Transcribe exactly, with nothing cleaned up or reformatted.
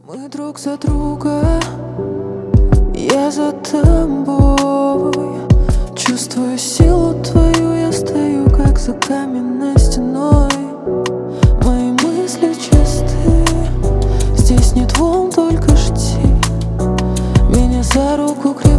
Мы друг за друга, я за тобой. Чувствую силу твою, я стою как за каменной стеной. Мои мысли чисты, здесь нет волн, только жди меня за руку крепко.